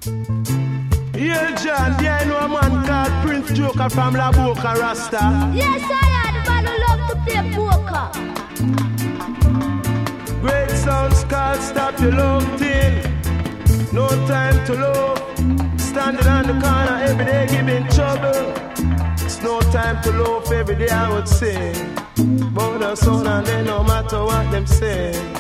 Yeah, John, there I know a man called Prince Joker from La Boca Rasta. Yes, I am the man who love to play poker. Great sounds called Stop Your Love Thing. No time to love. Standing on the corner every day giving trouble. It's no time to love, every day I would sing. But the sound and they no matter what them say.